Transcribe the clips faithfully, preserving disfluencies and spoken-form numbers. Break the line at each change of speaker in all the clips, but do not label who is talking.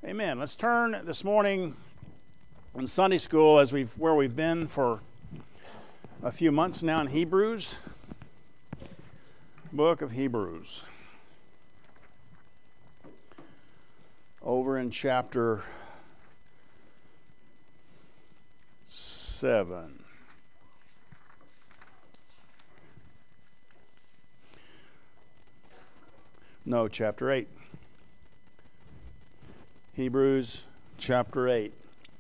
Amen. Let's turn this morning in Sunday school, as we've where we've been for a few months now, in Hebrews, book of Hebrews, over in chapter seven. No, chapter eight. Hebrews chapter eight.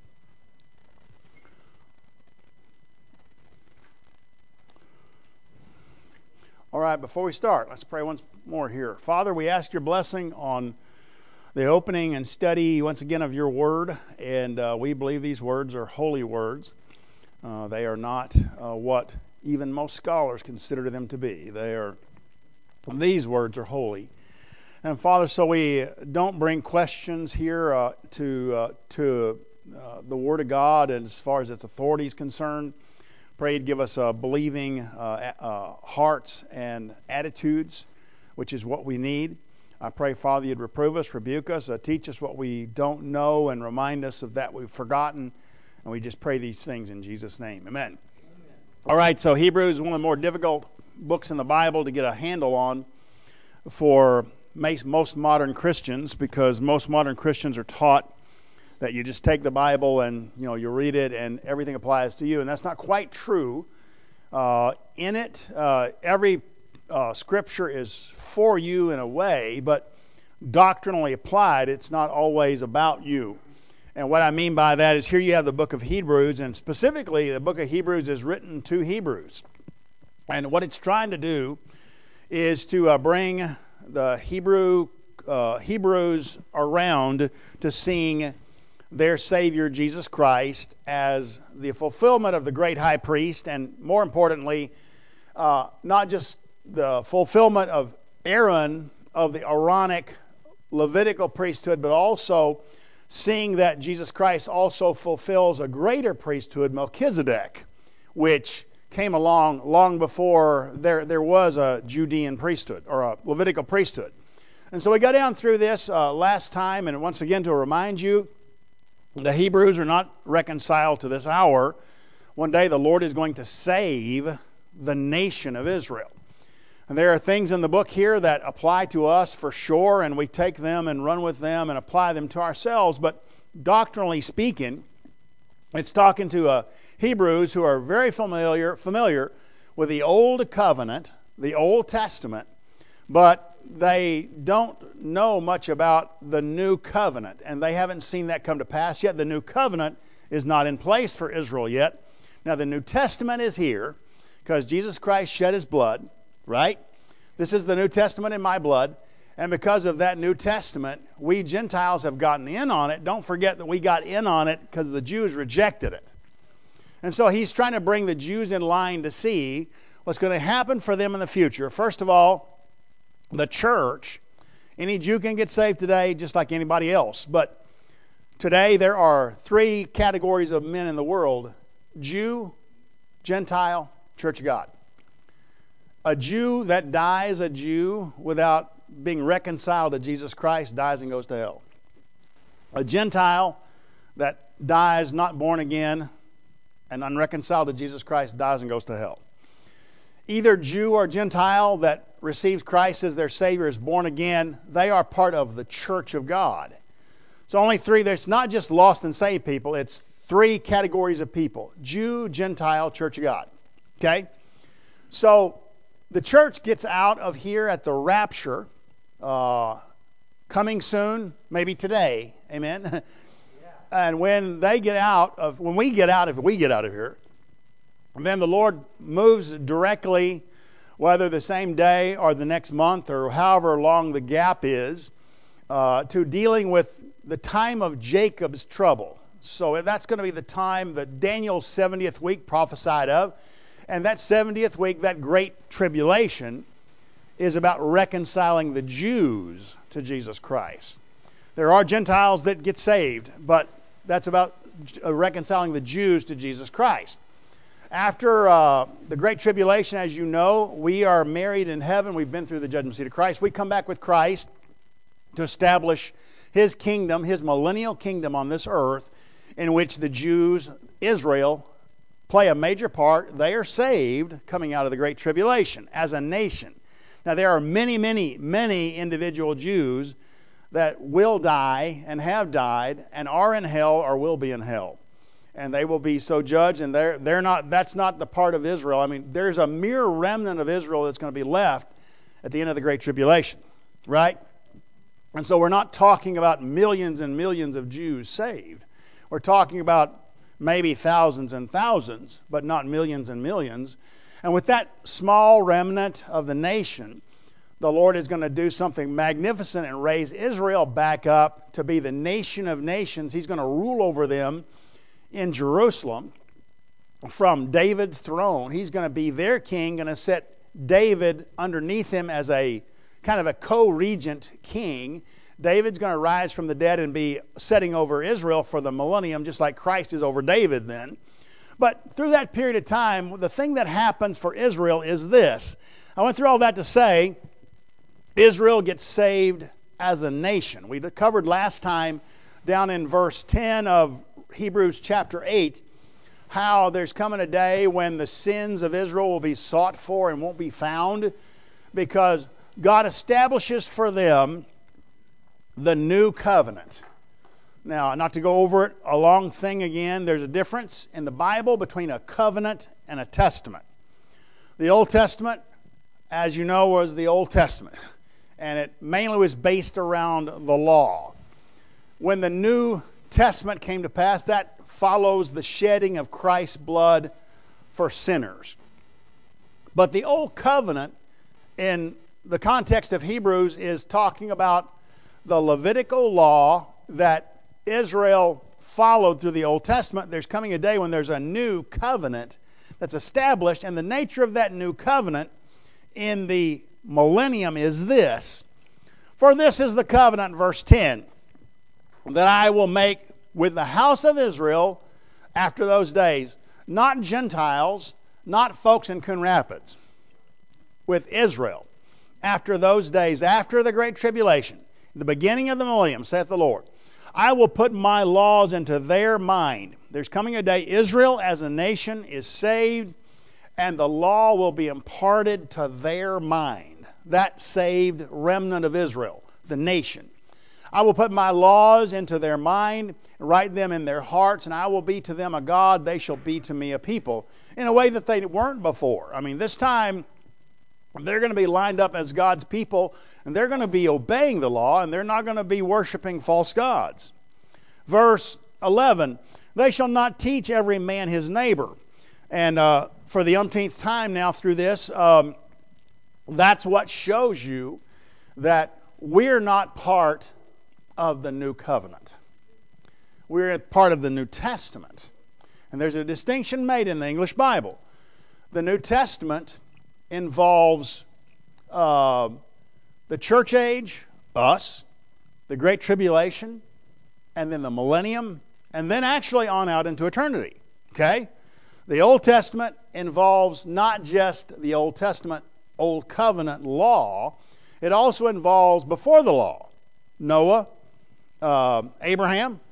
All right, before we start, let's pray once more here. Father, we ask your blessing on the opening and study once again of your word, and uh, we believe these words are holy words. Uh, they are not uh, what even most scholars consider them to be. They are, these words are holy. And Father, so we don't bring questions here uh, to uh, to uh, the Word of God, and as far as its authority is concerned, pray you'd give us uh, believing uh, uh, hearts and attitudes, which is what we need. I pray, Father, you'd reprove us, rebuke us, uh, teach us what we don't know, and remind us of that we've forgotten. And we just pray these things in Jesus' name. Amen. Amen. All right, so Hebrews is one of the more difficult books in the Bible to get a handle on for most modern Christians, because most modern Christians are taught that you just take the Bible and you know you read it and everything applies to you, and that's not quite true. Uh, in it, uh, every uh, scripture is for you in a way, but doctrinally applied, it's not always about you. And what I mean by that is, here you have the book of Hebrews, and specifically the book of Hebrews is written to Hebrews, and what it's trying to do is to uh, bring the Hebrew uh, Hebrews around to seeing their Savior Jesus Christ as the fulfillment of the great high priest, and more importantly, uh, not just the fulfillment of Aaron of the Aaronic Levitical priesthood, but also seeing that Jesus Christ also fulfills a greater priesthood, Melchizedek, which came along long before there, there was a Judean priesthood or a Levitical priesthood. And so we got down through this uh, last time, and once again to remind you, the Hebrews are not reconciled to this hour. One day the Lord is going to save the nation of Israel. And there are things in the book here that apply to us for sure, and we take them and run with them and apply them to ourselves. But doctrinally speaking, it's talking to a Hebrews who are very familiar familiar with the Old Covenant, the Old Testament, but they don't know much about the New Covenant, and they haven't seen that come to pass yet. The New Covenant is not in place for Israel yet. Now, the New Testament is here because Jesus Christ shed his blood, right? This is the New Testament in my blood, and because of that New Testament, we Gentiles have gotten in on it. Don't forget that we got in on it because the Jews rejected it. And so he's trying to bring the Jews in line to see what's going to happen for them in the future. First of all, the church. Any Jew can get saved today just like anybody else. But today there are three categories of men in the world: Jew, Gentile, Church of God. A Jew that dies a Jew without being reconciled to Jesus Christ dies and goes to hell. A Gentile that dies not born again and unreconciled to Jesus Christ dies and goes to hell. Either Jew or Gentile that receives Christ as their Savior is born again, they are part of the church of God. So only three, there's not just lost and saved people, it's three categories of people: Jew, Gentile, Church of God. Okay? So the church gets out of here at the rapture, uh, coming soon, maybe today. Amen? And when they get out of, when we get out, if we get out of here, then the Lord moves directly, whether the same day or the next month or however long the gap is, uh, to dealing with the time of Jacob's trouble. So that's going to be the time that Daniel's seventieth week prophesied of. And that seventieth week, that great tribulation, is about reconciling the Jews to Jesus Christ. There are Gentiles that get saved, but that's about reconciling the Jews to Jesus Christ. After uh, the Great Tribulation, as you know, we are married in heaven. We've been through the judgment seat of Christ. We come back with Christ to establish his kingdom, his millennial kingdom on this earth, in which the Jews, Israel, play a major part. They are saved coming out of the Great Tribulation as a nation. Now, there are many, many, many individual Jews that will die and have died and are in hell or will be in hell. And they will be so judged, and they're, they're not, that's not the part of Israel. I mean, there's a mere remnant of Israel that's going to be left at the end of the Great Tribulation, right? And so we're not talking about millions and millions of Jews saved. We're talking about maybe thousands and thousands, but not millions and millions. And with that small remnant of the nation, the Lord is going to do something magnificent and raise Israel back up to be the nation of nations. He's going to rule over them in Jerusalem from David's throne. He's going to be their king, going to set David underneath him as a kind of a co-regent king. David's going to rise from the dead and be setting over Israel for the millennium, just like Christ is over David then. But through that period of time, the thing that happens for Israel is this. I went through all that to say Israel gets saved as a nation. We covered last time down in verse ten of Hebrews chapter eight how there's coming a day when the sins of Israel will be sought for and won't be found, because God establishes for them the new covenant. Now, not to go over it a long thing again, there's a difference in the Bible between a covenant and a testament. The Old Testament, as you know, was the Old Testament, and it mainly was based around the law. When the New Testament came to pass, that follows the shedding of Christ's blood for sinners. But the Old Covenant, in the context of Hebrews, is talking about the Levitical law that Israel followed through the Old Testament. There's coming a day when there's a new covenant that's established, and the nature of that new covenant in the millennium is this. For this is the covenant, verse ten, that I will make with the house of Israel after those days, not Gentiles, not folks in Coon Rapids, with Israel after those days, after the Great Tribulation, the beginning of the millennium, saith the Lord. I will put my laws into their mind. There's coming a day Israel as a nation is saved, and the law will be imparted to their mind. That saved remnant of Israel, the nation. I will put my laws into their mind, write them in their hearts, and I will be to them a God, they shall be to me a people, in a way that they weren't before. I mean, this time they're going to be lined up as God's people, and they're going to be obeying the law, and they're not going to be worshiping false gods. Verse eleven, they shall not teach every man his neighbor. And uh, for the umpteenth time now through this, um, that's what shows you that we're not part of the new covenant. We're part of the New Testament. And there's a distinction made in the English Bible. The New Testament involves uh, the church age, us, the Great Tribulation, and then the millennium, and then actually on out into eternity. Okay? The Old Testament involves not just the Old Testament, Old Covenant law, it also involves before the law, Noah, uh, Abraham,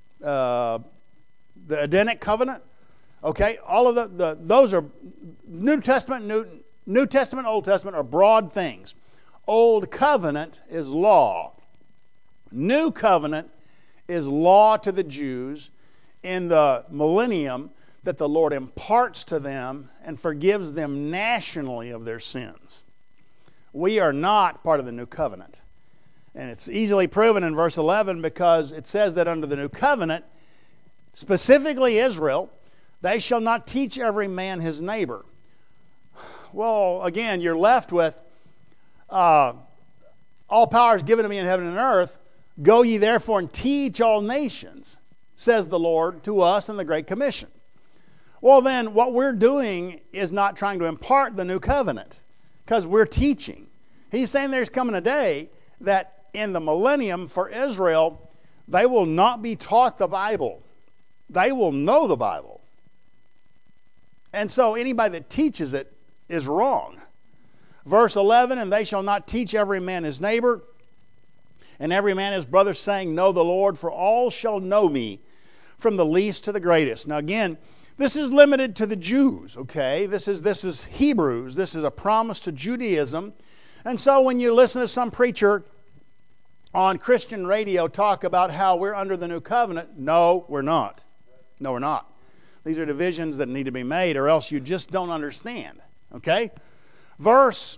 uh, the Edenic covenant. Okay, all of the, the those are New Testament, New, New Testament, Old Testament are broad things. Old Covenant is law. New Covenant is law to the Jews in the millennium that the Lord imparts to them and forgives them nationally of their sins. We are not part of the New Covenant. And it's easily proven in verse eleven because it says that under the New Covenant, specifically Israel, they shall not teach every man his neighbor. Well, again, you're left with uh, all power is given to me in heaven and earth. Go ye therefore and teach all nations, says the Lord to us in the Great Commission. Well, then, what we're doing is not trying to impart the New Covenant because we're teaching. He's saying there's coming a day that in the millennium for Israel, they will not be taught the Bible. They will know the Bible. And so anybody that teaches it is wrong. Verse eleven, and they shall not teach every man his neighbor, and every man his brother, saying, Know the Lord, for all shall know me, from the least to the greatest. Now again, this is limited to the Jews, okay? This is, this is Hebrews. This is a promise to Judaism. And so when you listen to some preacher on Christian radio talk about how we're under the new covenant, no, we're not. No, we're not. These are divisions that need to be made, or else you just don't understand, okay? Verse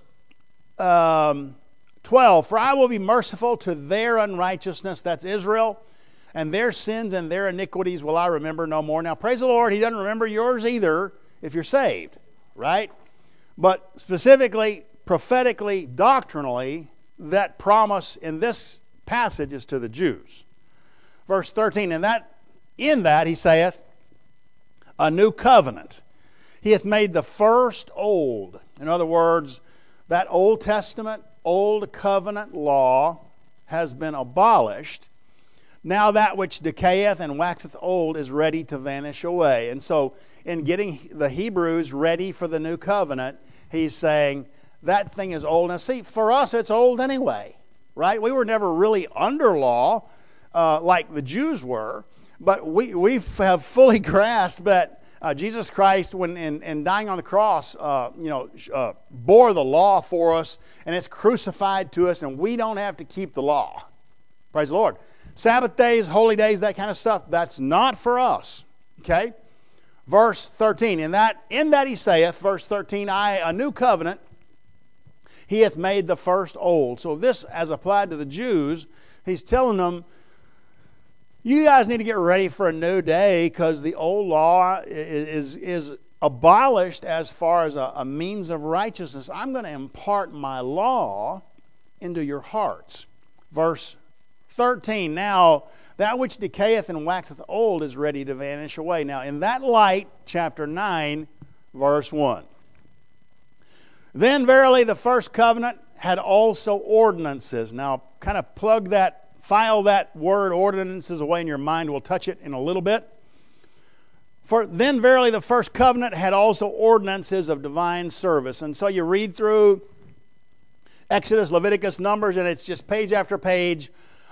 um, twelve, For I will be merciful to their unrighteousness, that's Israel, and their sins and their iniquities will I remember no more. Now, praise the Lord, He doesn't remember yours either if you're saved, right? But specifically, prophetically, doctrinally, that promise in this passage is to the Jews. Verse thirteen, and that in that He saith, a new covenant. He hath made the first old. In other words, that Old Testament, Old Covenant law has been abolished. Now that which decayeth and waxeth old is ready to vanish away. And so in getting the Hebrews ready for the new covenant, he's saying that thing is old. Now see, for us it's old anyway, right? We were never really under law uh, like the Jews were, but we, we have fully grasped that uh, Jesus Christ, when in, in dying on the cross, uh, you know, uh, bore the law for us, and it's crucified to us, and we don't have to keep the law. Praise the Lord. Sabbath days, holy days, that kind of stuff, that's not for us. Okay? Verse thirteen, in that, in that he saith, verse thirteen, I, a new covenant, he hath made the first old. So this, as applied to the Jews, he's telling them, you guys need to get ready for a new day, because the old law is, is, is abolished as far as a, a means of righteousness. I'm going to impart my law into your hearts. Verse thirteen, now that which decayeth and waxeth old is ready to vanish away. Now in that light, chapter nine, verse one. Then verily the first covenant had also ordinances. Now kind of plug that, file that word ordinances away in your mind. We'll touch it in a little bit. For then verily the first covenant had also ordinances of divine service. And so you read through Exodus, Leviticus, Numbers, and it's just page after page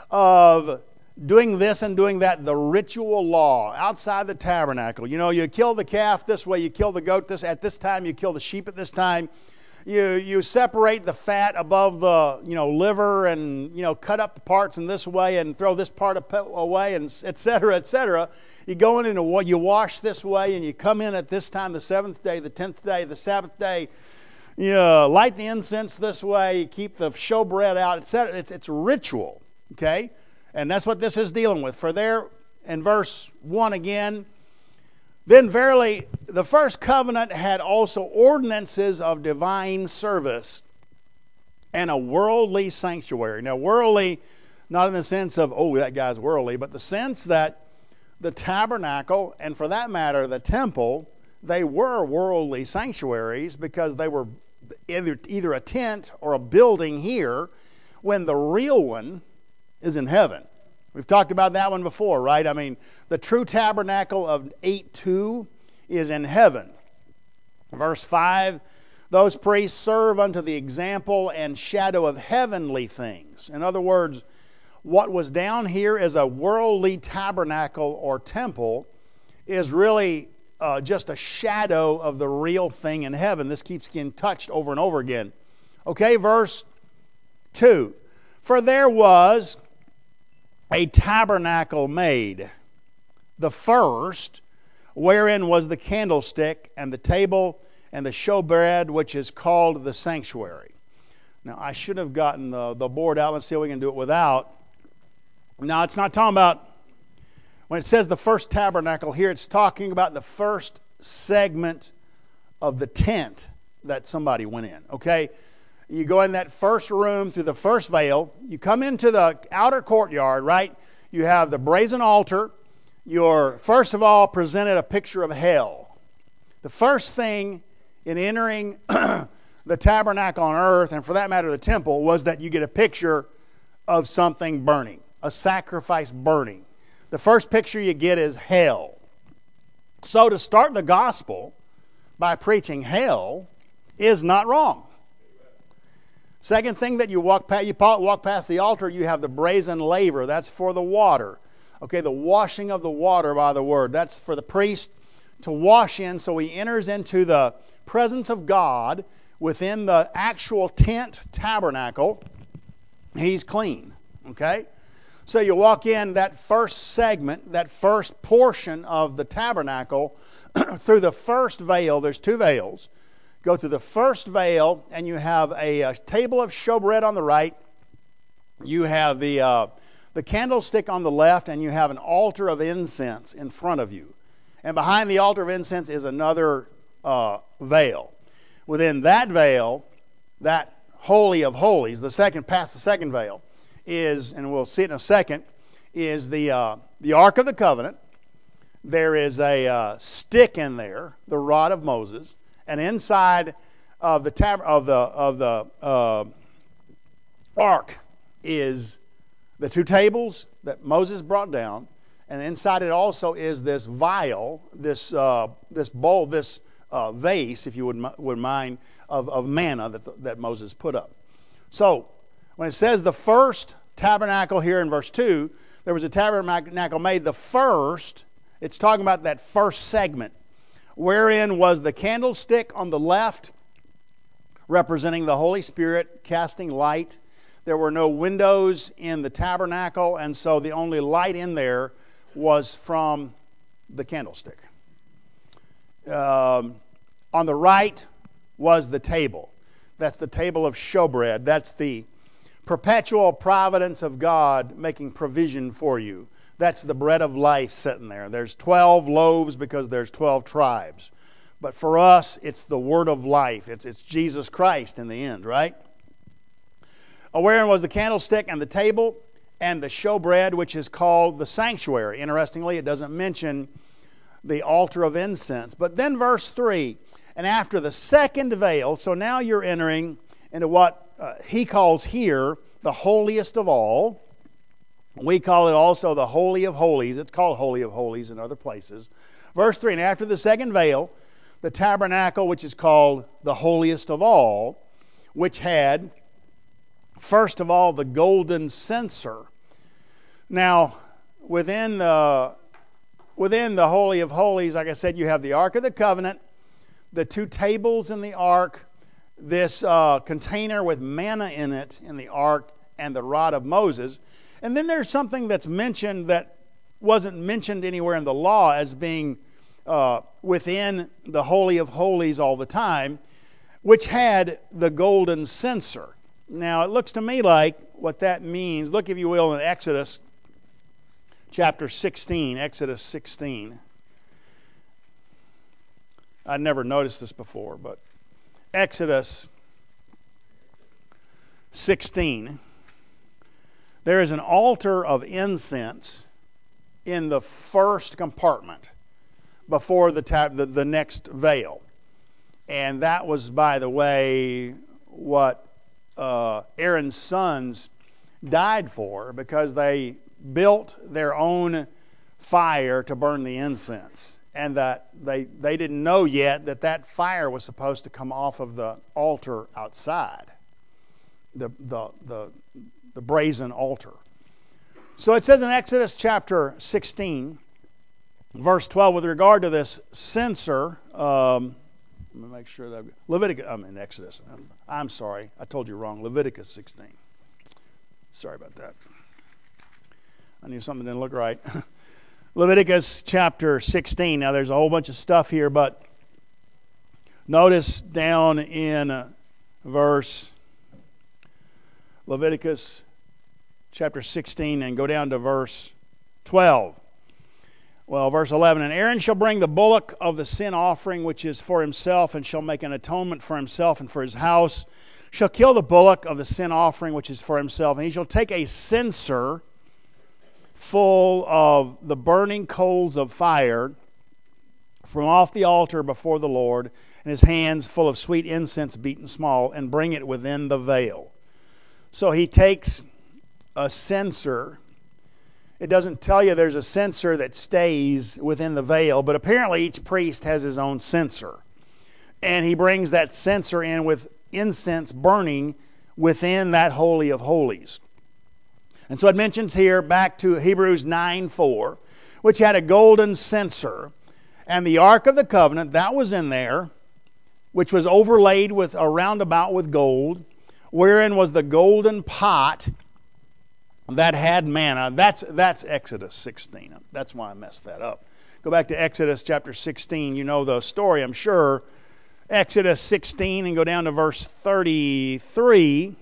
of doing this and doing that, the ritual law outside the tabernacle. You know, you kill the calf this way, you kill the goat this at this time, you kill the sheep at this time. You you separate the fat above the, you know, liver, and, you know, cut up the parts in this way and throw this part away, and et cetera, et cetera. You go in and you wash this way, and you come in at this time, the seventh day, the tenth day, the Sabbath day. You uh, light the incense this way, you keep the showbread out, et cetera. It's, it's ritual, okay? And that's what this is dealing with. For there, in verse one again, then verily the first covenant had also ordinances of divine service and a worldly sanctuary. Now worldly, not in the sense of, oh, that guy's worldly, but the sense that the tabernacle, and for that matter the temple, they were worldly sanctuaries, because they were either, either a tent or a building here, when the real one is in heaven. We've talked about that one before, right? I mean, the true tabernacle of eight two is in heaven. Verse five, those priests serve unto the example and shadow of heavenly things. In other words, what was down here as a worldly tabernacle or temple is really uh, just a shadow of the real thing in heaven. This keeps getting touched over and over again. Okay, verse two. For there was a tabernacle made, the first, wherein was the candlestick and the table and the showbread, which is called the sanctuary. Now, I should have gotten the, the board out. Let's see if we can do it without. Now, it's not talking about, when it says the first tabernacle here, it's talking about the first segment of the tent that somebody went in, okay? You go in that first room through the first veil. You come into the outer courtyard, right? You have the brazen altar. You're, first of all, presented a picture of hell. The first thing in entering the tabernacle on earth, and for that matter the temple, was that you get a picture of something burning, a sacrifice burning. The first picture you get is hell. So to start the gospel by preaching hell is not wrong. Second thing that you walk past, you walk past the altar, you have the brazen laver. That's for the water. Okay, the washing of the water by the word. That's for the priest to wash in, so he enters into the presence of God within the actual tent tabernacle. He's clean. Okay? So you walk in that first segment, that first portion of the tabernacle, through the first veil. There's two veils. Go through the first veil, and you have a, a table of showbread on the right. You have the uh, the candlestick on the left, and you have an altar of incense in front of you. And behind the altar of incense is another uh, veil. Within that veil, that Holy of Holies, the second, past the second veil, is, and we'll see it in a second, is the uh, the Ark of the Covenant. There is a uh, stick in there, the rod of Moses. And inside of the tab- of the of the uh, ark is the two tables that Moses brought down, and inside it also is this vial, this uh, this bowl, this uh, vase, if you would would mind, of, of manna that that Moses put up. So when it says the first tabernacle here in verse two, there was a tabernacle made. The first, it's talking about that first segment, wherein was the candlestick on the left, representing the Holy Spirit casting light. There were no windows in the tabernacle, and so the only light in there was from the candlestick. Um, on the right was the table. That's the table of showbread. That's the perpetual providence of God making provision for you. That's the bread of life sitting there. There's twelve loaves because there's twelve tribes. But for us, it's the word of life. It's, it's Jesus Christ in the end, right? Wherein was the candlestick and the table and the showbread, which is called the sanctuary. Interestingly, it doesn't mention the altar of incense. But then verse three, and after the second veil, so now you're entering into what uh, he calls here the holiest of all. We call it also the Holy of Holies. It's called Holy of Holies in other places. Verse three, and after the second veil, the tabernacle, which is called the holiest of all, which had, first of all, the golden censer. Now, within the, within the Holy of Holies, like I said, you have the Ark of the Covenant, the two tables in the Ark, this uh, container with manna in it in the Ark, and the rod of Moses. And then there's something that's mentioned that wasn't mentioned anywhere in the law as being uh, within the Holy of Holies all the time, which had the golden censer. Now, it looks to me like what that means, look if you will in Exodus chapter sixteen, Exodus sixteen. I'd never noticed this before, but Exodus sixteen. There is an altar of incense in the first compartment before the, tab- the, the next veil. And that was, by the way, what uh, Aaron's sons died for, because they built their own fire to burn the incense. And that they, they didn't know yet that that fire was supposed to come off of the altar outside, the the the the brazen altar. So it says in Exodus chapter sixteen, verse twelve, with regard to this censer, um, let me make sure that Leviticus, I'm in Exodus. I'm sorry, I told you wrong. Leviticus sixteen. Sorry about that. I knew something didn't look right. Leviticus chapter sixteen. Now there's a whole bunch of stuff here, but notice down in uh, verse Leviticus chapter sixteen and go down to verse twelve. Well, verse eleven, and Aaron shall bring the bullock of the sin offering, which is for himself, and shall make an atonement for himself and for his house, shall kill the bullock of the sin offering, which is for himself, and he shall take a censer full of the burning coals of fire from off the altar before the Lord, and his hands full of sweet incense beaten small, and bring it within the veil. So he takes a censer. It doesn't tell you there's a censer that stays within the veil, but apparently each priest has his own censer. And he brings that censer in with incense burning within that Holy of Holies. And so it mentions here back to Hebrews nine four, which had a golden censer, and the Ark of the Covenant, that was in there, which was overlaid with around about with gold, wherein was the golden pot that had manna. That's, that's Exodus sixteen. That's why I messed that up. Go back to Exodus chapter sixteen. You know the story, I'm sure. Exodus sixteen and go down to verse thirty-three.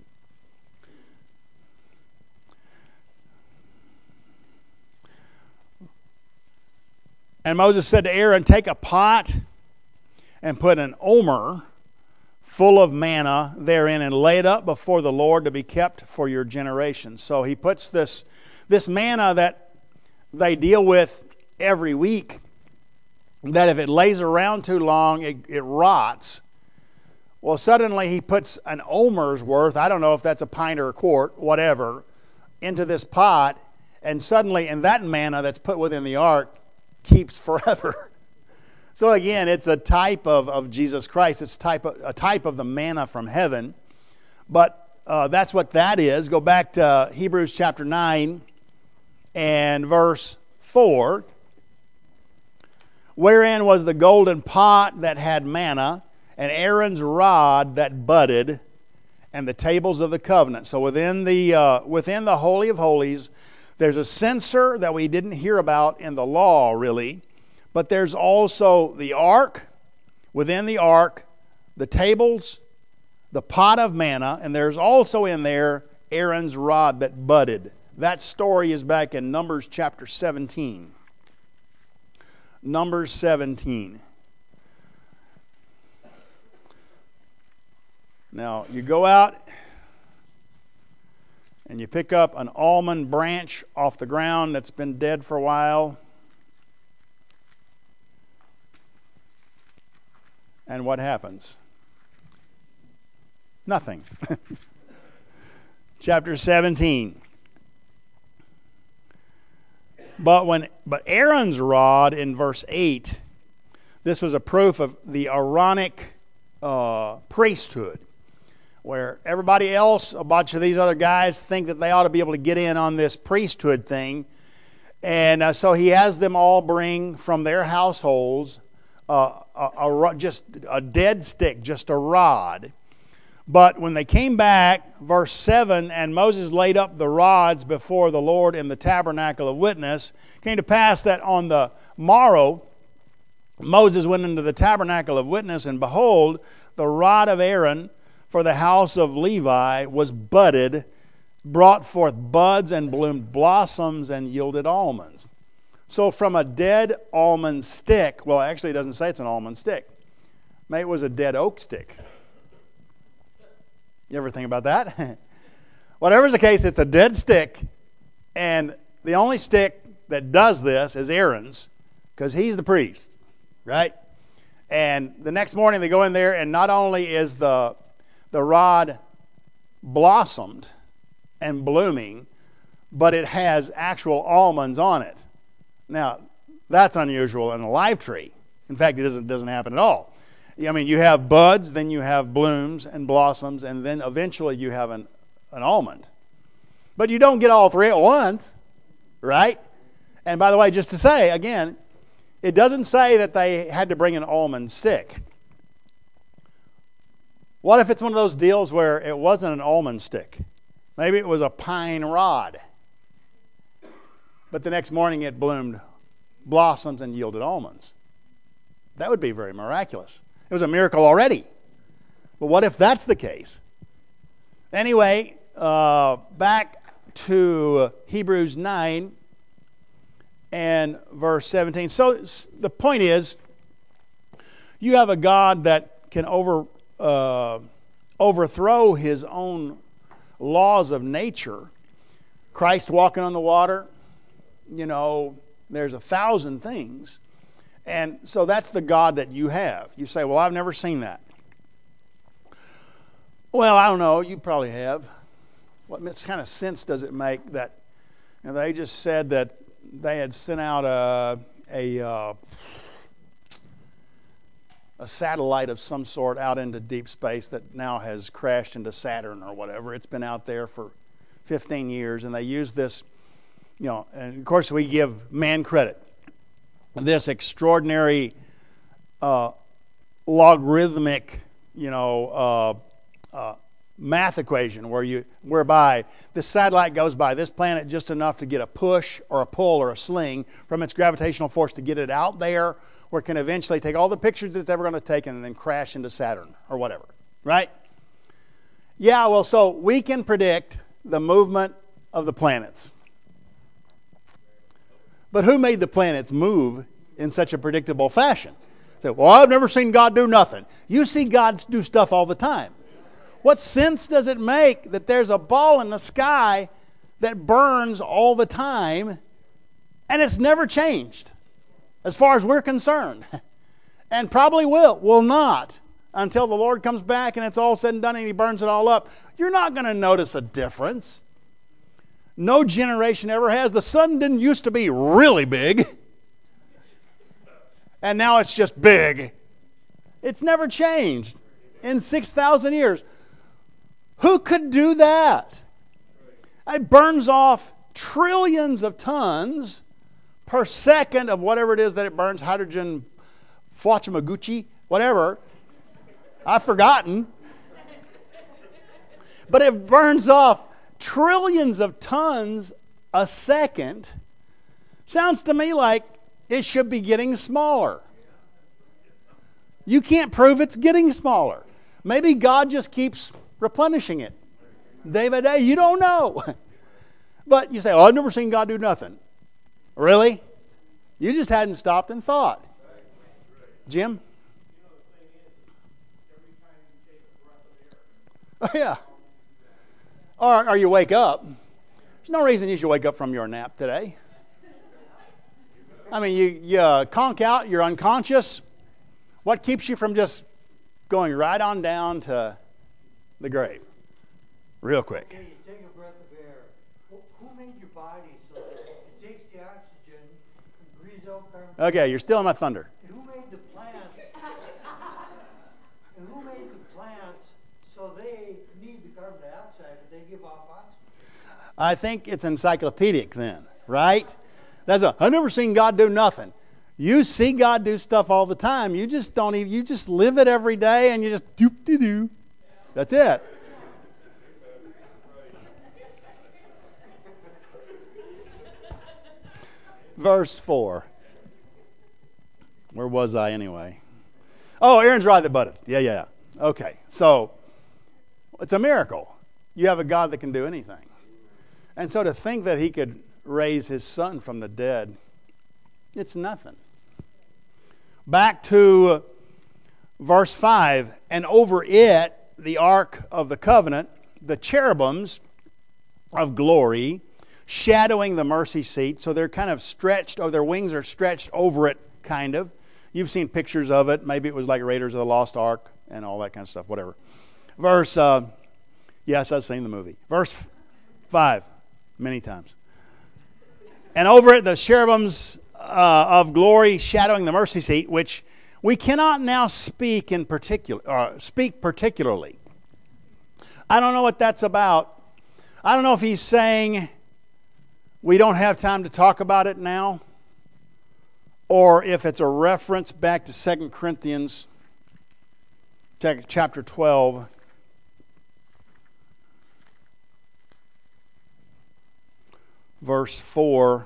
And Moses said to Aaron, take a pot and put an omer full of manna therein and lay it up before the Lord to be kept for your generations. So he puts this, this manna that they deal with every week, that if it lays around too long, it, it rots. Well, suddenly he puts an omer's worth, I don't know if that's a pint or a quart, whatever, into this pot, and suddenly, and that manna that's put within the ark keeps forever. So again, it's a type of, of Jesus Christ. It's type of, a type of the manna from heaven. But uh, that's what that is. Go back to Hebrews chapter nine and verse four. Wherein was the golden pot that had manna, and Aaron's rod that budded, and the tables of the covenant. So within the uh, within the Holy of Holies, there's a censer that we didn't hear about in the law, really. But there's also the ark, within the ark, the tables, the pot of manna, and there's also in there Aaron's rod that budded. That story is back in Numbers chapter seventeen. Numbers seventeen. Now, you go out and you pick up an almond branch off the ground that's been dead for a while. And what happens? Nothing. Chapter seventeen. But when but Aaron's rod in verse eight, this was a proof of the Aaronic uh, priesthood, where everybody else, a bunch of these other guys, think that they ought to be able to get in on this priesthood thing. And uh, so he has them all bring from their households uh, a, a, just a dead stick, just a rod. But when they came back, verse seven, and Moses laid up the rods before the Lord in the tabernacle of witness, it came to pass that on the morrow Moses went into the tabernacle of witness, and behold, the rod of Aaron for the house of Levi was budded, brought forth buds and bloomed blossoms and yielded almonds. So from a dead almond stick, well, actually it doesn't say it's an almond stick. Maybe it was a dead oak stick. You ever think about that? Whatever's the case, it's a dead stick, and the only stick that does this is Aaron's, because he's the priest, right? And the next morning they go in there, and not only is the the rod blossomed and blooming, but it has actual almonds on it. Now, that's unusual in a live tree. In fact, it doesn't doesn't happen at all. I mean, you have buds, then you have blooms and blossoms, and then eventually you have an, an almond. But you don't get all three at once, right? And by the way, just to say, again, it doesn't say that they had to bring an almond stick. What if it's one of those deals where it wasn't an almond stick? Maybe it was a pine rod. But the next morning it bloomed blossoms and yielded almonds. That would be very miraculous. It was a miracle already. But what if that's the case? Anyway, uh, back to Hebrews nine and verse seventeen. So the point is, you have a God that can over uh, overthrow his own laws of nature. Christ walking on the water, you know, there's a thousand things. And so that's the God that you have. You say, well, I've never seen that. Well, I don't know. You probably have. What kind of sense does it make that, you know, they just said that they had sent out a, a, uh, a satellite of some sort out into deep space that now has crashed into Saturn or whatever. It's been out there for fifteen years, and they use this, you know, and of course we give man credit. This extraordinary uh, logarithmic, you know, uh, uh, math equation where you, whereby this satellite goes by this planet just enough to get a push or a pull or a sling from its gravitational force to get it out there, where it can eventually take all the pictures it's ever going to take and then crash into Saturn or whatever, right? Yeah, well, so we can predict the movement of the planets. But who made the planets move in such a predictable fashion? Say, well, I've never seen God do nothing. You see God do stuff all the time. What sense does it make that there's a ball in the sky that burns all the time and it's never changed as far as we're concerned? And probably will, will not until the Lord comes back and it's all said and done and He burns it all up. You're not going to notice a difference. No generation ever has. The sun didn't used to be really big, and now it's just big. It's never changed in six thousand years. Who could do that? It burns off trillions of tons per second of whatever it is that it burns, hydrogen, Fwachamaguchi, whatever. I've forgotten. But it burns off trillions of tons a second. Sounds to me like it should be getting smaller. You can't prove it's getting smaller. Maybe God just keeps replenishing it day by day. You don't know. But you say, oh, I've never seen God do nothing. Really? You just hadn't stopped and thought. Jim? Oh, yeah. Or, or you wake up. There's no reason you should wake up from your nap today. I mean, you, you uh, conk out, you're unconscious. What keeps you from just going right on down to the grave? Real quick.
Okay, you take a breath of air. Who made your body so that it takes the oxygen and breathes out carbon?
Okay, you're stealing my thunder.
And who made the plants? And who made the plants so they need the carbon dioxide, but they give off oxygen?
I think it's encyclopedic then, right? That's a, I've never seen God do nothing. You see God do stuff all the time. You just don't even, you just live it every day and you just doop de doo. That's it. Verse four. Where was I anyway? Oh, Aaron's right that butted. Yeah, yeah. Okay. So it's a miracle. You have a God that can do anything. And so to think that He could raise His Son from the dead, it's nothing. Back to verse five. And over it, the ark of the covenant, the cherubims of glory, shadowing the mercy seat. So they're kind of stretched, or their wings are stretched over it, kind of. You've seen pictures of it. Maybe it was like Raiders of the Lost Ark and all that kind of stuff, whatever. Verse, uh, yes, I've seen the movie. Verse five, many times. And over it, the cherubims uh, of glory shadowing the mercy seat, which we cannot now speak in particular, uh, speak particularly. I don't know what that's about. I don't know if he's saying we don't have time to talk about it now, or if it's a reference back to Second Corinthians chapter twelve. Verse four.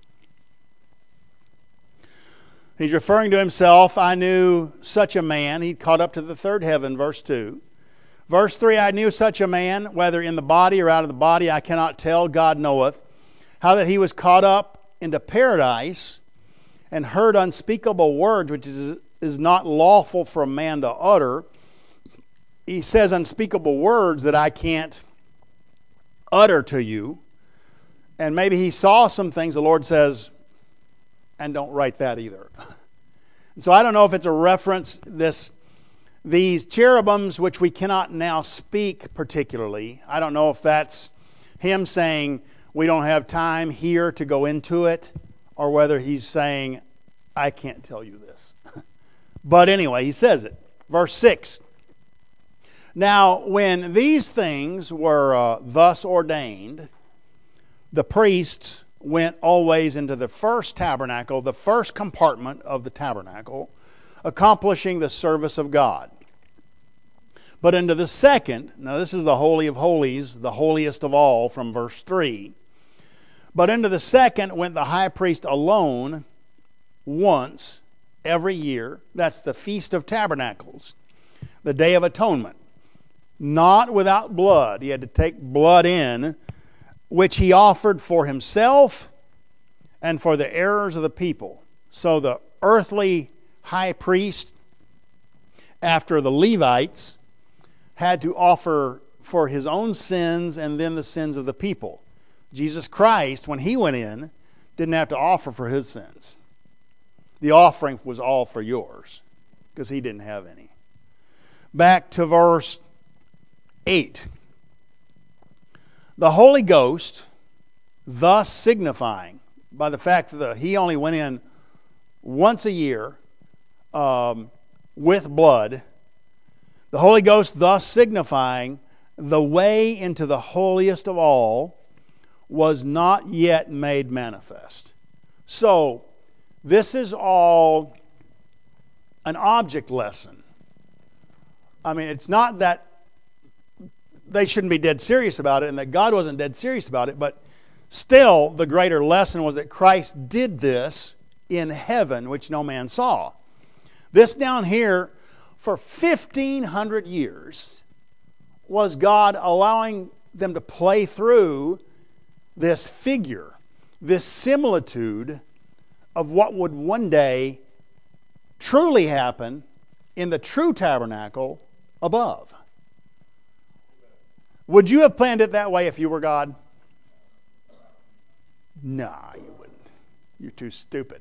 He's referring to himself. I knew such a man. He caught up to the third heaven, verse two. Verse three, I knew such a man, whether in the body or out of the body, I cannot tell, God knoweth, how that he was caught up into paradise and heard unspeakable words, which is, is not lawful for a man to utter. He says unspeakable words that I can't utter to you. And maybe he saw some things, the Lord says, and don't write that either. And so I don't know if it's a reference, this, these cherubims, which we cannot now speak particularly. I don't know if that's him saying we don't have time here to go into it, or whether he's saying, I can't tell you this. But anyway, he says it. Verse six. Now, when these things were uh, thus ordained, the priests went always into the first tabernacle, the first compartment of the tabernacle, accomplishing the service of God. But into the second, now this is the Holy of Holies, the holiest of all, from verse three. But into the second went the high priest alone once every year. That's the Feast of Tabernacles, the Day of Atonement. Not without blood. He had to take blood in, which he offered for himself and for the errors of the people. So the earthly high priest, after the Levites, had to offer for his own sins and then the sins of the people. Jesus Christ, when he went in, didn't have to offer for his sins. The offering was all for yours because he didn't have any. Back to verse eight. The Holy Ghost, thus signifying, by the fact that he only went in once a year um, with blood, the Holy Ghost thus signifying the way into the holiest of all was not yet made manifest. So, this is all an object lesson. I mean, it's not that they shouldn't be dead serious about it and that God wasn't dead serious about it, but still the greater lesson was that Christ did this in heaven, which no man saw. This down here, for fifteen hundred years, was God allowing them to play through this figure, this similitude of what would one day truly happen in the true tabernacle above. Would you have planned it that way if you were God? Nah, you wouldn't. You're too stupid.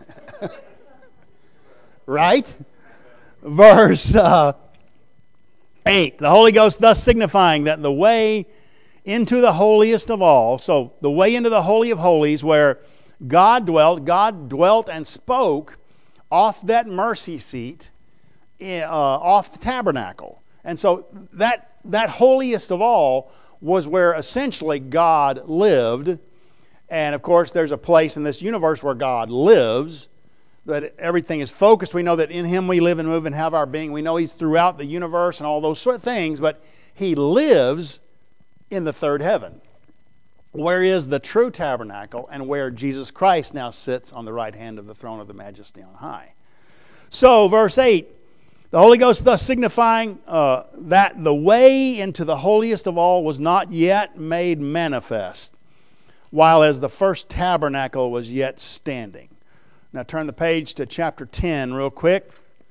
Right? Verse uh, eight. The Holy Ghost thus signifying that the way into the holiest of all, so the way into the Holy of Holies where God dwelt, God dwelt and spoke off that mercy seat, uh, off the tabernacle. And so that that holiest of all was where essentially God lived. And of course, there's a place in this universe where God lives, that everything is focused. We know that in Him we live and move and have our being. We know He's throughout the universe and all those sort of things, but He lives in the third heaven, where is the true tabernacle and where Jesus Christ now sits on the right hand of the throne of the Majesty on high. So, verse eight, the Holy Ghost thus signifying uh, that the way into the holiest of all was not yet made manifest, while as the first tabernacle was yet standing. Now turn the page to chapter ten real quick.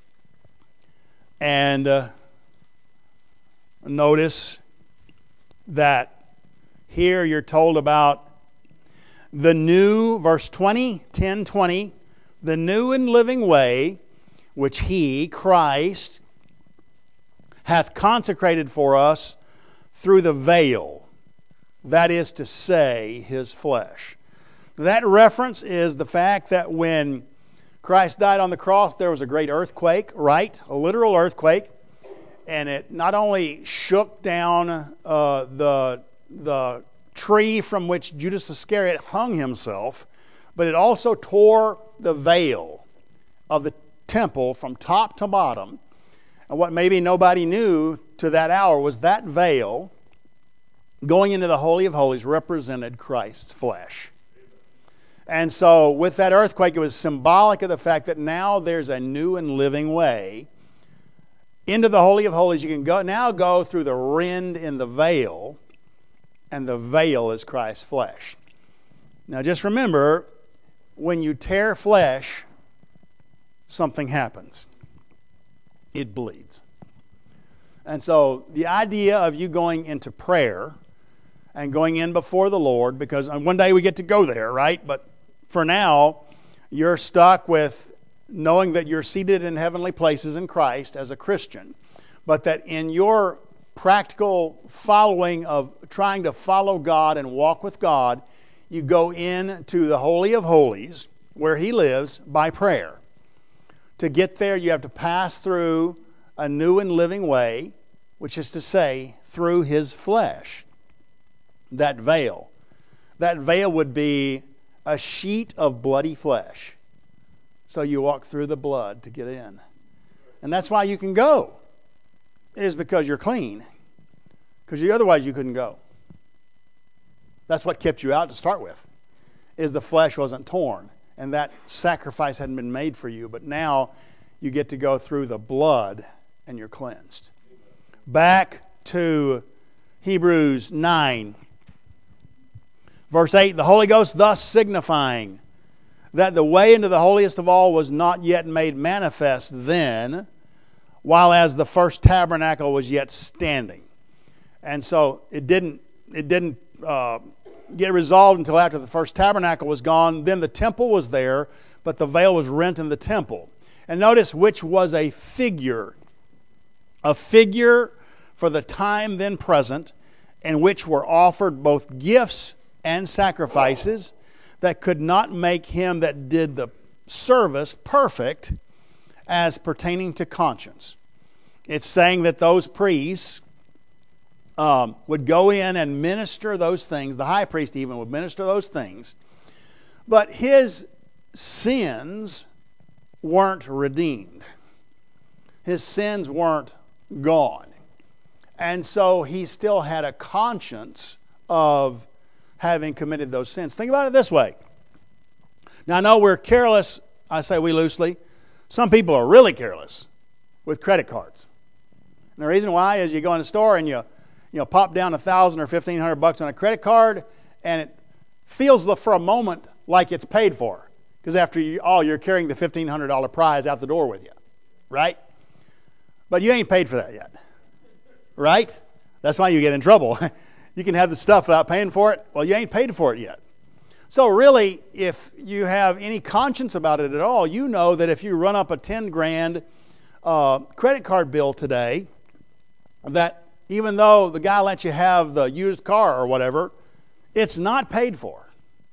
And uh, notice that here you're told about the new, verse twenty, ten twenty, the new and living way which He, Christ, hath consecrated for us through the veil, that is to say, His flesh. That reference is the fact that when Christ died on the cross, there was a great earthquake, right? A literal earthquake. And it not only shook down uh, the, the tree from which Judas Iscariot hung himself, but it also tore the veil of the temple from top to bottom. And what maybe nobody knew to that hour was that veil going into the Holy of Holies represented Christ's flesh. And so with that earthquake, it was symbolic of the fact that now there's a new and living way into the Holy of Holies. You can go now go through the rend in the veil, and the veil is Christ's flesh. Now just remember, when you tear flesh, something happens. It bleeds. And so the idea of you going into prayer and going in before the Lord, because one day we get to go there, right? But for now, you're stuck with knowing that you're seated in heavenly places in Christ as a Christian, but that in your practical following of trying to follow God and walk with God, you go into the Holy of Holies, where He lives, by prayer, To get there, you have to pass through a new and living way, which is to say, through his flesh. That veil. That veil would be a sheet of bloody flesh. So you walk through the blood to get in. And that's why you can go. It is because you're clean. Because you, otherwise you couldn't go. That's what kept you out to start with. Is the flesh wasn't torn. And that sacrifice hadn't been made for you. But now you get to go through the blood and you're cleansed. Back to Hebrews nine. Verse eight, the Holy Ghost thus signifying that the way into the holiest of all was not yet made manifest then, while as the first tabernacle was yet standing. And so it didn't, it didn't uh, get resolved until after the first tabernacle was gone. Then the temple was there, but the veil was rent in the temple. And notice which was a figure, a figure for the time then present, in which were offered both gifts and sacrifices that could not make him that did the service perfect as pertaining to conscience. It's saying that those priests um, would go in and minister those things. The high priest even would minister those things. But his sins weren't redeemed. His sins weren't gone. And so he still had a conscience of having committed those sins. Think about it this way. Now, I know we're careless. I say we loosely. Some people are really careless with credit cards. And the reason why is you go in the store and you, you know, pop down a thousand or fifteen hundred bucks on a credit card, and it feels for a moment like it's paid for, because after you, all, you're carrying the fifteen hundred dollar prize out the door with you, right? But you ain't paid for that yet, right? That's why you get in trouble. You can have the stuff without paying for it. Well, you ain't paid for it yet. So really, if you have any conscience about it at all, you know that if you run up a ten grand uh, credit card bill today, that even though the guy lets you have the used car or whatever, it's not paid for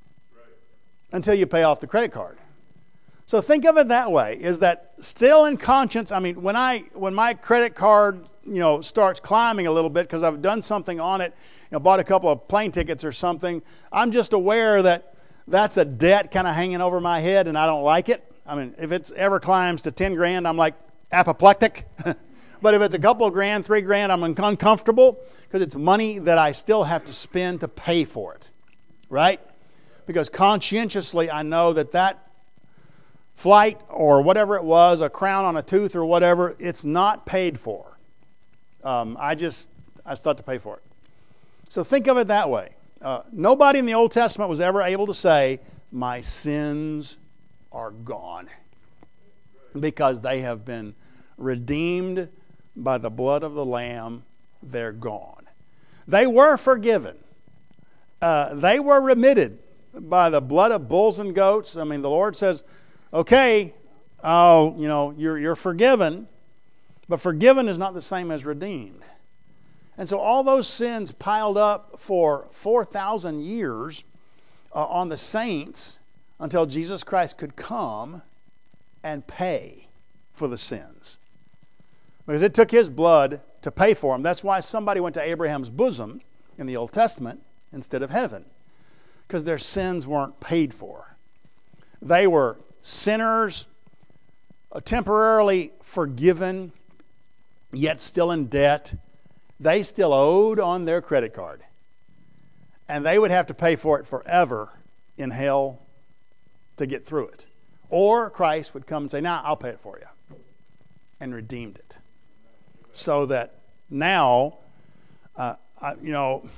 until you pay off the credit card. So think of it that way, is that still in conscience. I mean, when I when my credit card, you know, starts climbing a little bit because I've done something on it, you know, bought a couple of plane tickets or something, I'm just aware that that's a debt kind of hanging over my head and I don't like it. I mean, if it ever climbs to ten grand, I'm like apoplectic. But if it's a couple of grand, three grand, I'm uncomfortable because it's money that I still have to spend to pay for it, right? Because conscientiously I know that that flight or whatever it was, a crown on a tooth or whatever, it's not paid for. Um, I just, I still have to pay for it. So think of it that way. Uh, nobody in the Old Testament was ever able to say, my sins are gone, because they have been redeemed by the blood of the Lamb. They're gone. They were forgiven. Uh, they were remitted by the blood of bulls and goats. I mean, the Lord says, okay, oh, you know, you're you're forgiven, but forgiven is not the same as redeemed. And so all those sins piled up for four thousand years uh, on the saints until Jesus Christ could come and pay for the sins. Because it took his blood to pay for them. That's why somebody went to Abraham's bosom in the Old Testament instead of heaven, because their sins weren't paid for. They were sinners, uh, temporarily forgiven, yet still in debt. They still owed on their credit card. And they would have to pay for it forever in hell to get through it. Or Christ would come and say, nah, I'll pay it for you. And redeemed it. So that now, uh, I, you know,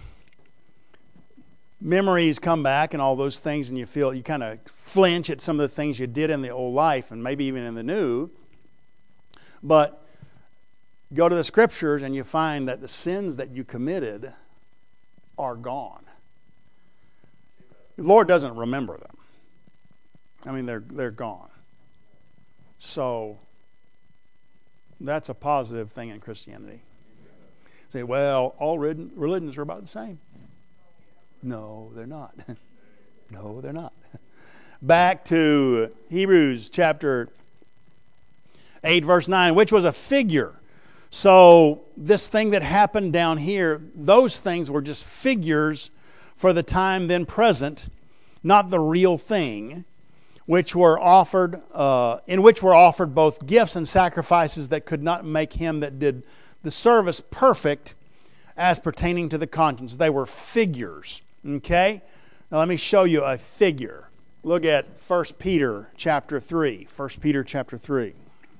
memories come back and all those things, and you feel, you kind of flinch at some of the things you did in the old life and maybe even in the new. But go to the scriptures and you find that the sins that you committed are gone. The Lord doesn't remember them. I mean, they're they're gone. So that's a positive thing in Christianity. Say, well, all religions are about the same. No, they're not. No, they're not. Back to Hebrews chapter eight verse nine, which was a figure. So this thing that happened down here, those things were just figures for the time then present, not the real thing, which were offered, uh, in which were offered both gifts and sacrifices that could not make him that did the service perfect as pertaining to the conscience. They were figures. Okay? Now let me show you a figure. Look at First Peter chapter three. First Peter chapter three.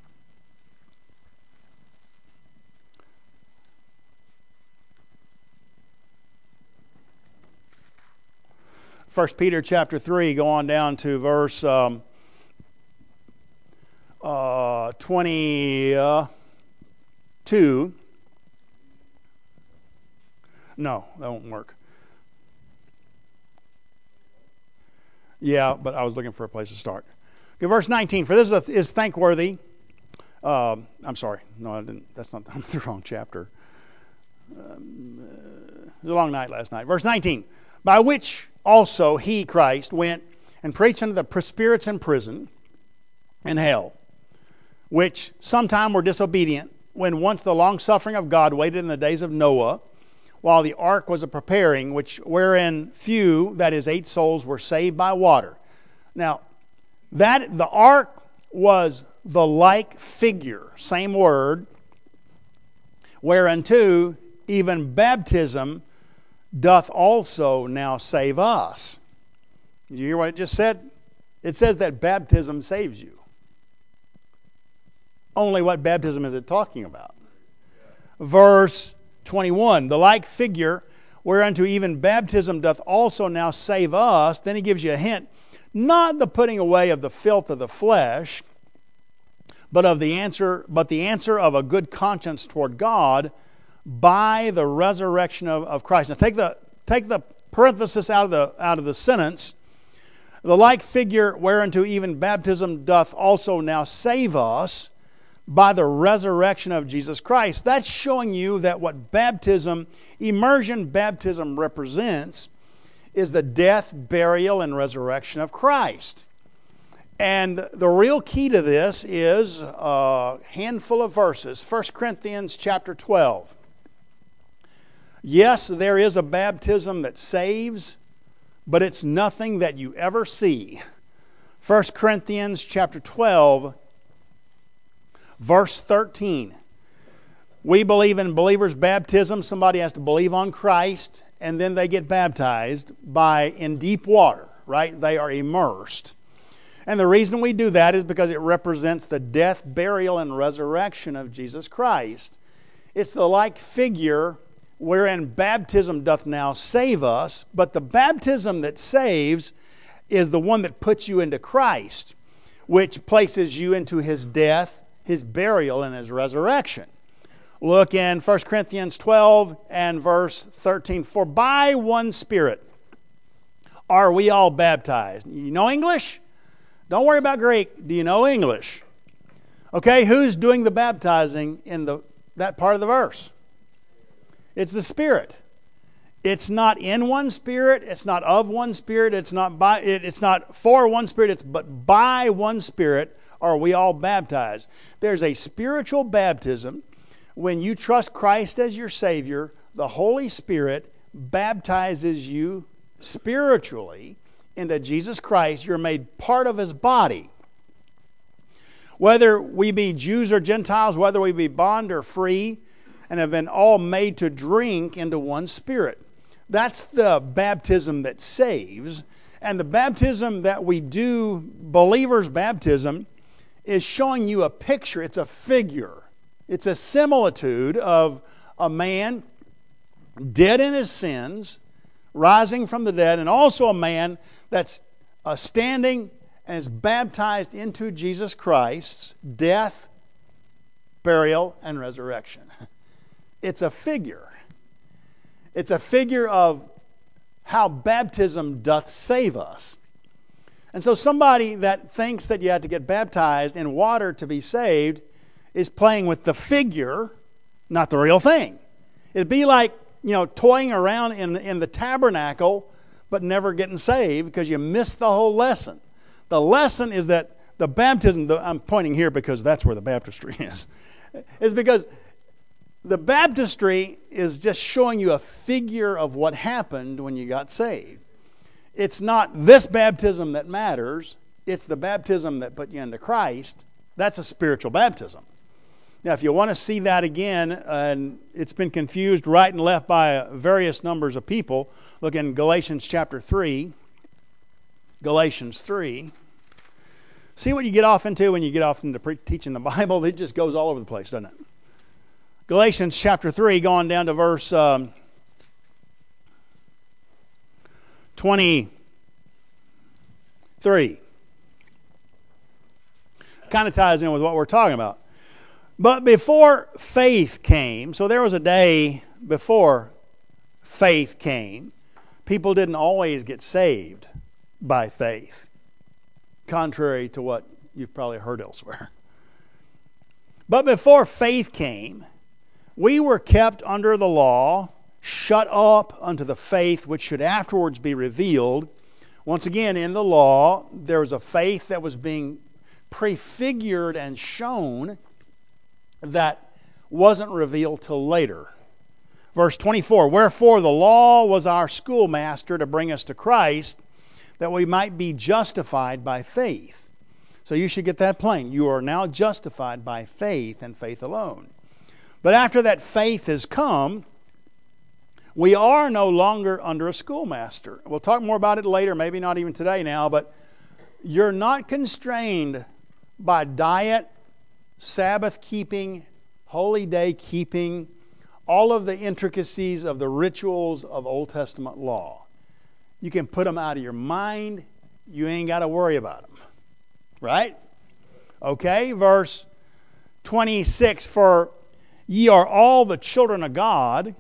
First Peter chapter three, go on down to verse um, uh, twenty-two. No, that won't work. Yeah, but I was looking for a place to start. Okay, verse nineteen. For this is, is thankworthy. Um, I'm sorry. No, I didn't. That's not I'm the wrong chapter. Um, uh, it was a long night last night. Verse nineteen. By which also he, Christ, went and preached unto the spirits in prison and hell, which sometime were disobedient, when once the long suffering of God waited in the days of Noah, while the ark was a preparing, which wherein few, that is, eight souls, were saved by water. Now, that the ark was the like figure, same word, whereunto even baptism doth also now save us. Did you hear what it just said? It says that baptism saves you. Only what baptism is it talking about? Verse twenty-one, the like figure whereunto even baptism doth also now save us. Then he gives you a hint. Not the putting away of the filth of the flesh, but of the answer, but the answer of a good conscience toward God by the resurrection of, of Christ. Now take the take the parenthesis out of the out of the sentence. The like figure whereunto even baptism doth also now save us by the resurrection of Jesus Christ. That's showing you that what baptism, immersion baptism represents is the death, burial, and resurrection of Christ. And the real key to this is a handful of verses. First Corinthians chapter twelve. Yes, there is a baptism that saves, but it's nothing that you ever see. First Corinthians chapter twelve, verse thirteen. We believe in believers' baptism. Somebody has to believe on Christ, and then they get baptized by in deep water, right? They are immersed. And the reason we do that is because it represents the death, burial, and resurrection of Jesus Christ. It's the like figure wherein baptism doth now save us, but the baptism that saves is the one that puts you into Christ, which places you into His death, His burial, and His resurrection. Look in First Corinthians twelve and verse thirteen. For by one Spirit are we all baptized. You know English? Don't worry about Greek. Do you know English? Okay, who's doing the baptizing in the that part of the verse? It's the Spirit. It's not in one Spirit. It's not of one Spirit. It's not by. It, it's not for one Spirit. It's but by one Spirit are we all baptized. There's a spiritual baptism. When you trust Christ as your Savior, the Holy Spirit baptizes you spiritually into Jesus Christ. You're made part of His body. Whether we be Jews or Gentiles, whether we be bond or free, and have been all made to drink into one Spirit. That's the baptism that saves. And the baptism that we do, believers' baptism, is showing you a picture. It's a figure. It's a similitude of a man dead in his sins, rising from the dead, and also a man that's uh, standing and is baptized into Jesus Christ's death, burial, and resurrection. It's a figure. It's a figure of how baptism doth save us. And so somebody that thinks that you have to get baptized in water to be saved is playing with the figure, not the real thing. It'd be like, you know, toying around in, in the tabernacle but never getting saved because you missed the whole lesson. The lesson is that The baptism, the, I'm pointing here because that's where the baptistry is, is because the baptistry is just showing you a figure of what happened when you got saved. It's not this baptism that matters. It's the baptism that put you into Christ. That's a spiritual baptism. Now, if you want to see that again, and it's been confused right and left by various numbers of people, look in Galatians chapter three. Galatians three. See what you get off into when you get off into pre- teaching the Bible. It just goes all over the place, doesn't it? Galatians chapter three, going down to verse um, twenty-three. Kind of ties in with what we're talking about. But before faith came, so there was a day before faith came, people didn't always get saved by faith, contrary to what you've probably heard elsewhere. But before faith came, we were kept under the law, shut up unto the faith which should afterwards be revealed. Once again, in the law, there was a faith that was being prefigured and shown that wasn't revealed till later. Verse twenty-four, wherefore the law was our schoolmaster to bring us to Christ, that we might be justified by faith. So you should get that plain. You are now justified by faith and faith alone. But after that faith has come, we are no longer under a schoolmaster. We'll talk more about it later, maybe not even today now, but you're not constrained by diet, Sabbath keeping, holy day keeping, all of the intricacies of the rituals of Old Testament law. You can put them out of your mind. You ain't got to worry about them. Right? Okay, verse twenty-six, for ye are all the children of God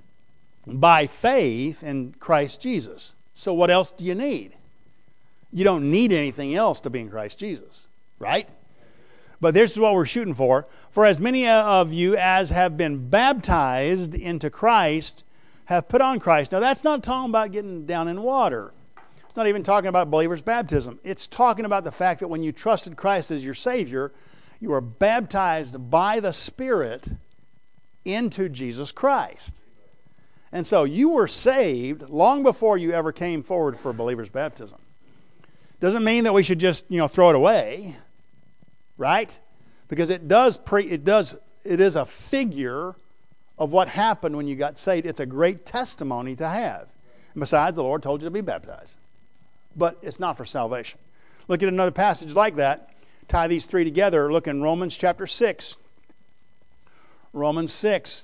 by faith in Christ Jesus. So what else do you need? You don't need anything else to be in Christ Jesus. Right? But this is what we're shooting for. For as many of you as have been baptized into Christ have put on Christ. Now that's not talking about getting down in water. It's not even talking about believers' baptism. It's talking about the fact that when you trusted Christ as your Savior, you were baptized by the Spirit into Jesus Christ. And so you were saved long before you ever came forward for believers' baptism. Doesn't mean that we should just, you know, throw it away. Right? Because it does pre it does it is a figure of what happened when you got saved. It's a great testimony to have. And besides, the Lord told you to be baptized. But it's not for salvation. Look at another passage like that. Tie these three together. Look in Romans chapter six. Romans six.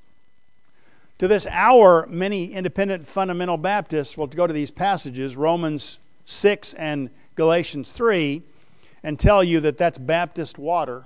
To this hour, many independent fundamental Baptists will go to these passages, Romans six and Galatians three, and tell you that that's Baptist water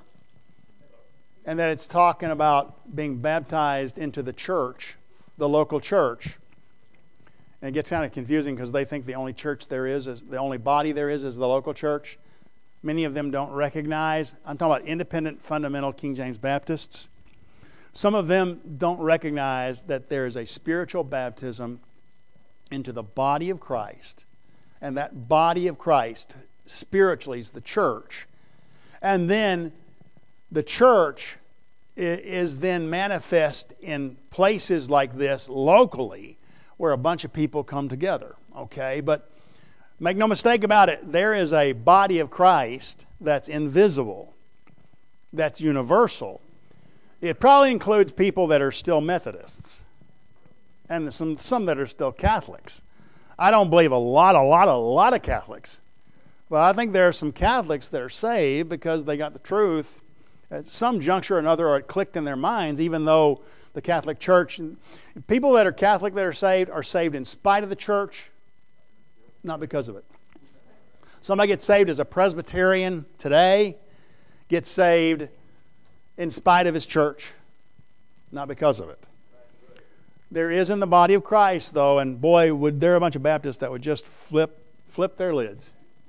and that it's talking about being baptized into the church, the local church. And it gets kind of confusing because they think the only church there is, is the only body there is is the local church. Many of them don't recognize, I'm talking about independent fundamental King James Baptists. Some of them don't recognize that there is a spiritual baptism into the body of Christ. And that body of Christ spiritually is the church. And then the church is then manifest in places like this locally where a bunch of people come together. Okay, but make no mistake about it, there is a body of Christ that's invisible, that's universal. It probably includes people that are still Methodists and some, some that are still Catholics. I don't believe a lot, a lot, a lot of Catholics. But I think there are some Catholics that are saved because they got the truth. At some juncture or another, or it clicked in their minds, even though the Catholic Church, people that are Catholic that are saved are saved in spite of the church, not because of it. Somebody gets saved as a Presbyterian today, gets saved in spite of his church, not because of it. There is in the body of Christ, though, and boy, would there a bunch of Baptists that would just flip flip their lids.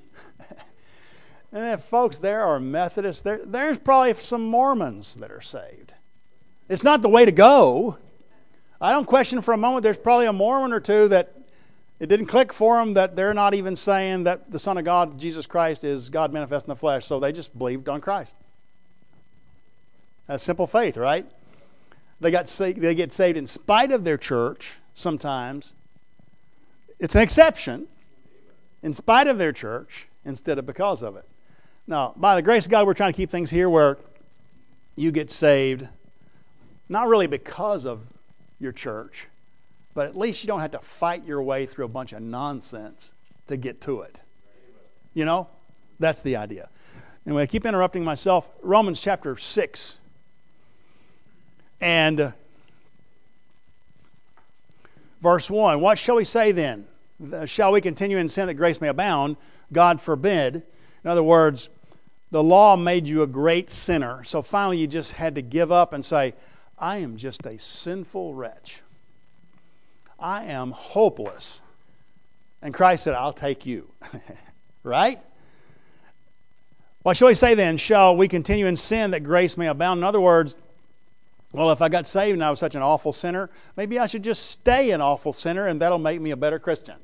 And if folks there are Methodists, there, there's probably some Mormons that are saved. It's not the way to go. I don't question for a moment there's probably a Mormon or two that It didn't click for them that they're not even saying that the Son of God, Jesus Christ, is God manifest in the flesh. So they just believed on Christ. That's simple faith, right? They got sa- they get saved in spite of their church sometimes. It's an exception. In spite of their church instead of because of it. Now, by the grace of God, we're trying to keep things here where you get saved not really because of your church, but at least you don't have to fight your way through a bunch of nonsense to get to it. You know? That's the idea. Anyway, I keep interrupting myself. Romans chapter six. And uh, verse one. What shall we say then? Shall we continue in sin that grace may abound? God forbid. In other words, the law made you a great sinner. So finally you just had to give up and say, I am just a sinful wretch. I am hopeless. And Christ said, I'll take you. Right? What shall we say then? Shall we continue in sin that grace may abound? In other words, well, if I got saved and I was such an awful sinner, maybe I should just stay an awful sinner and that'll make me a better Christian.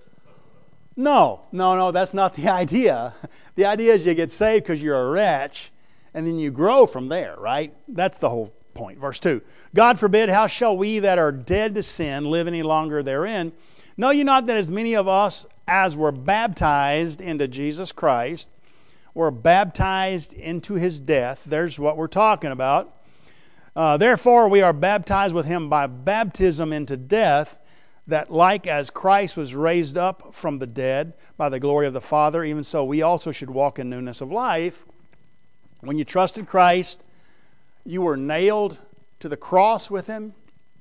No, no, no, that's not the idea. The idea is you get saved because you're a wretch and then you grow from there, right? That's the whole point. Verse two. God forbid, how shall we that are dead to sin live any longer therein? Know ye not that as many of us as were baptized into Jesus Christ were baptized into His death? There's what we're talking about. Uh, Therefore we are baptized with Him by baptism into death, that like as Christ was raised up from the dead by the glory of the Father, even so we also should walk in newness of life. When you trusted Christ, you were nailed to the cross with Him.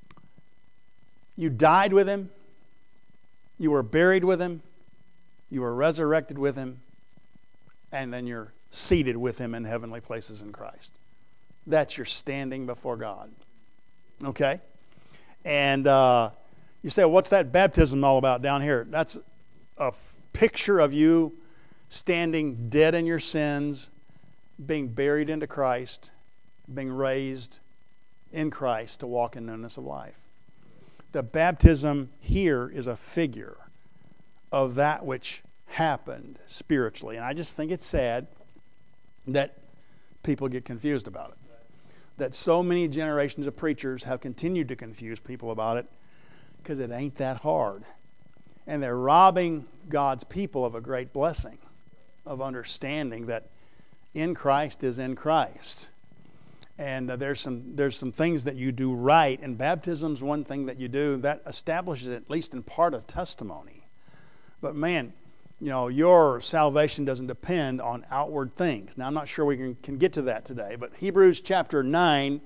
You died with Him. You were buried with Him. You were resurrected with Him. And then you're seated with Him in heavenly places in Christ. That's your standing before God. Okay? And uh, you say, well, what's that baptism all about down here? That's a picture of you standing dead in your sins, being buried into Christ, being raised in Christ to walk in newness of life. The baptism here is a figure of that which happened spiritually. And I just think it's sad that people get confused about it. That so many generations of preachers have continued to confuse people about it because it ain't that hard. And they're robbing God's people of a great blessing of understanding that in Christ is in Christ. And uh, there's some there's some things that you do right, and baptism's one thing that you do that establishes at least in part of testimony. But man, you know, your salvation doesn't depend on outward things. Now, I'm not sure we can, can get to that today, but Hebrews chapter nine,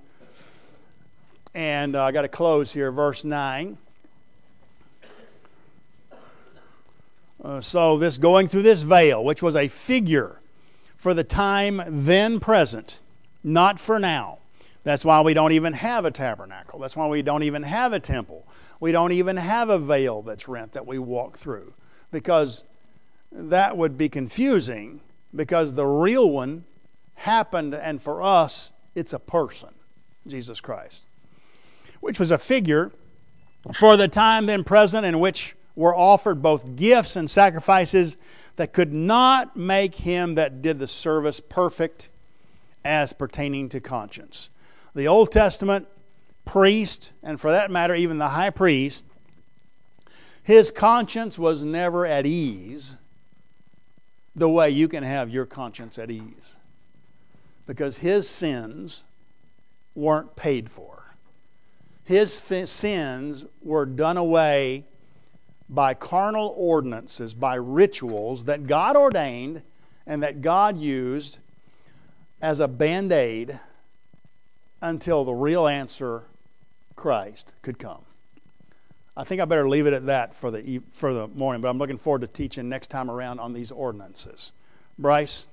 and uh, I got to close here, verse nine. Uh, so this going through this veil, which was a figure for the time then present, not for now. That's why we don't even have a tabernacle. That's why we don't even have a temple. We don't even have a veil that's rent that we walk through. Because that would be confusing, because the real one happened, and for us, it's a person, Jesus Christ. Which was a figure for the time then present in which were offered both gifts and sacrifices that could not make him that did the service perfect as pertaining to conscience. The Old Testament priest, and for that matter even the high priest, his conscience was never at ease the way you can have your conscience at ease. Because his sins weren't paid for. His f- sins were done away by carnal ordinances, by rituals that God ordained and that God used as a band-aid until the real answer, Christ, could come. I think I better leave it at that for the for the morning, but I'm looking forward to teaching next time around on these ordinances. Bryce?